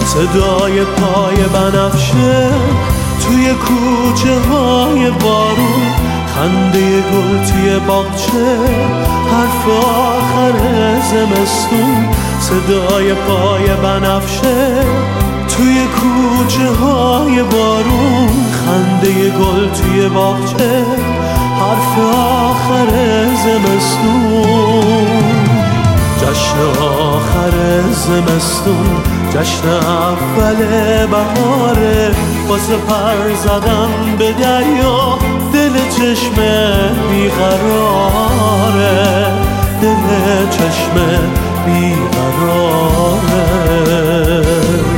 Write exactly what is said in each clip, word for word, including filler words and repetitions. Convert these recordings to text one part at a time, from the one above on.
صدای پای بنفشه توی کوچه های بارون، خنده گل توی باغچه، حرف آخر زمستون. صدای پای بنفشه توی کوچه های بارون، خنده گل توی باغچه، حرف آخر زمستون. جشن آخر زمستون، جشن اول بهاره، واسه پر زدن به دریا دل چشم بیقراره، دل چشم بیقراره.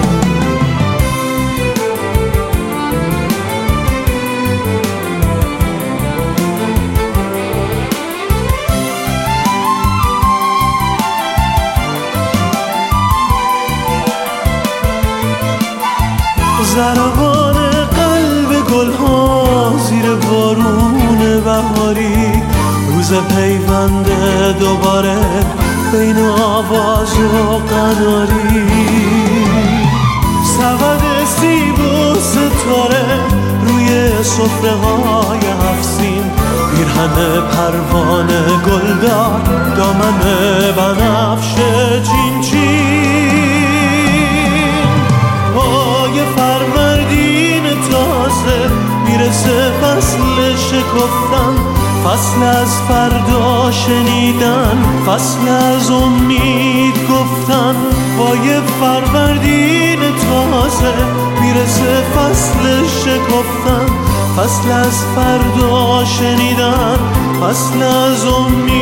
ضربان قلب گلها زیر بارون بهاری، روز پیوند دوباره بین آواز و قناری. سبد سیب و ستاره روی سفره های هفسین، پیرهن پروانه گلدار، دامن بنفشه چین چین. پای فروردین تازه میرسه فصل شکفتن، فصل از فردا شنیدن، فصل از امید گفتن. پای فروردین تازه میرسه فصل شکفتن، فصل از فردا شنیدن، فصل از امید